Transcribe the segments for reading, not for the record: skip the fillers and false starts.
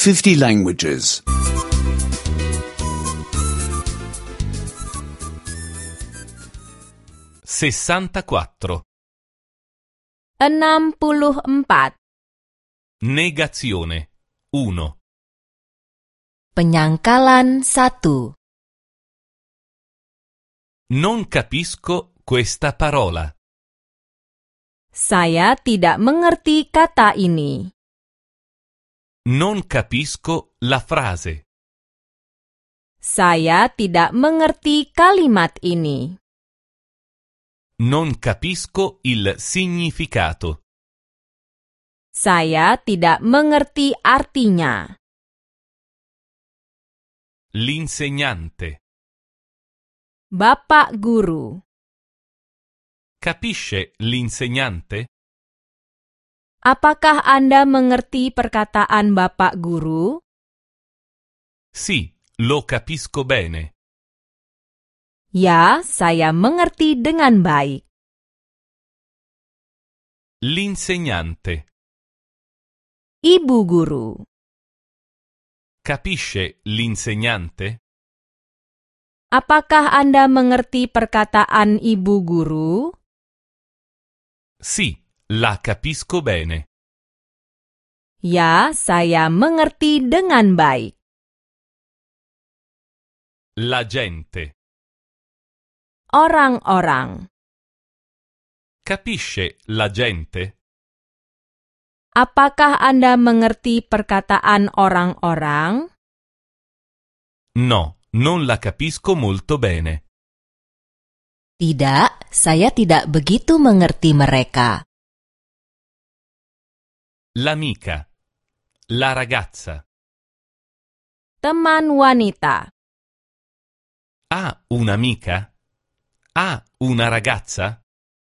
50 languages. 64. 64. Negazione. 1. Penyangkalan 1. Non capisco questa parola. Saya tidak mengerti kata ini. Non capisco la frase. Saya tidak mengerti kalimat ini. Non capisco il significato. Saya tidak mengerti artinya. L'insegnante. Bapak guru. Capisce l'insegnante? Apakah Anda mengerti perkataan Bapak guru? Sì, lo capisco bene. Ya, saya mengerti dengan baik. L'insegnante. Ibu guru. Capisce l'insegnante? Apakah Anda mengerti perkataan ibu guru? Sì, la capisco bene. Ya, saya mengerti dengan baik. La gente. Orang-orang. Capisce la gente? Apakah Anda mengerti perkataan orang-orang? No, non la capisco molto bene. Tidak, saya tidak begitu mengerti mereka. L'amica. La ragazza. Teman wanita. Ha un'amica? Ha una ragazza?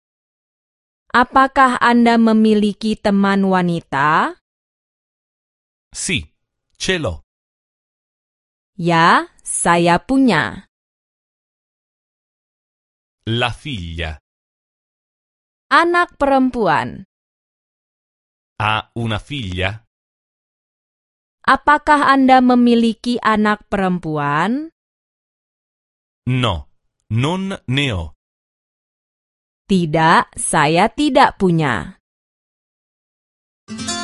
Apakah Anda memiliki teman wanita? Sì, ce l'ho. Ya, saya punya. La figlia. Anak perempuan. Ha una figlia? Apakah Anda memiliki anak perempuan? No, non ne ho. Tidak, saya tidak punya.